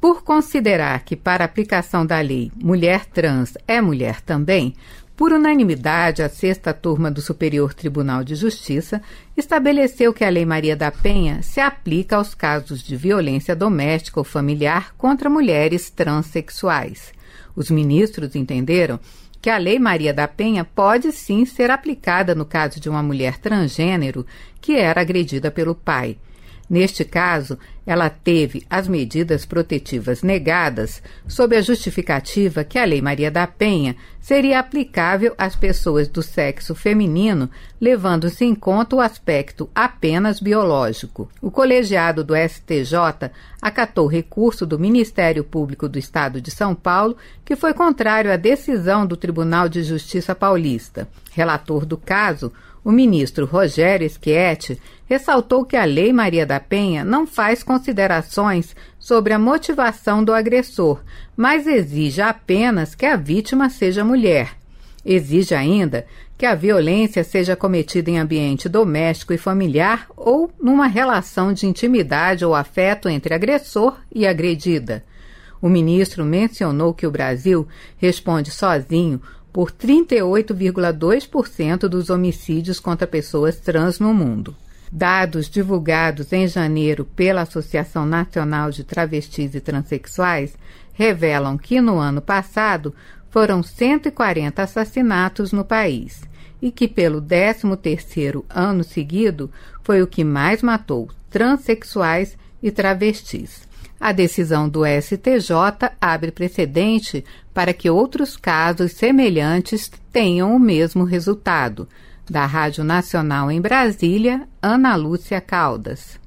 Por considerar que, para a aplicação da lei, mulher trans é mulher também, por unanimidade, a 6ª Turma do Superior Tribunal de Justiça estabeleceu que a Lei Maria da Penha se aplica aos casos de violência doméstica ou familiar contra mulheres transexuais. Os ministros entenderam que a Lei Maria da Penha pode sim ser aplicada no caso de uma mulher transgênero que era agredida pelo pai. Neste caso, ela teve as medidas protetivas negadas sob a justificativa que a Lei Maria da Penha seria aplicável às pessoas do sexo feminino, levando-se em conta o aspecto apenas biológico. O colegiado do STJ acatou recurso do Ministério Público do Estado de São Paulo, que foi contrário à decisão do Tribunal de Justiça Paulista. Relator do caso, o ministro Rogério Schietti ressaltou que a Lei Maria da Penha não faz considerações sobre a motivação do agressor, mas exige apenas que a vítima seja mulher. Exige ainda que a violência seja cometida em ambiente doméstico e familiar ou numa relação de intimidade ou afeto entre agressor e agredida. O ministro mencionou que o Brasil responde sozinho por 38,2% dos homicídios contra pessoas trans no mundo. Dados divulgados em janeiro pela Associação Nacional de Travestis e Transsexuais revelam que no ano passado foram 140 assassinatos no país e que pelo 13º ano seguido foi o que mais matou transexuais e travestis. A decisão do STJ abre precedente para que outros casos semelhantes tenham o mesmo resultado. Da Rádio Nacional em Brasília, Ana Lúcia Caldas.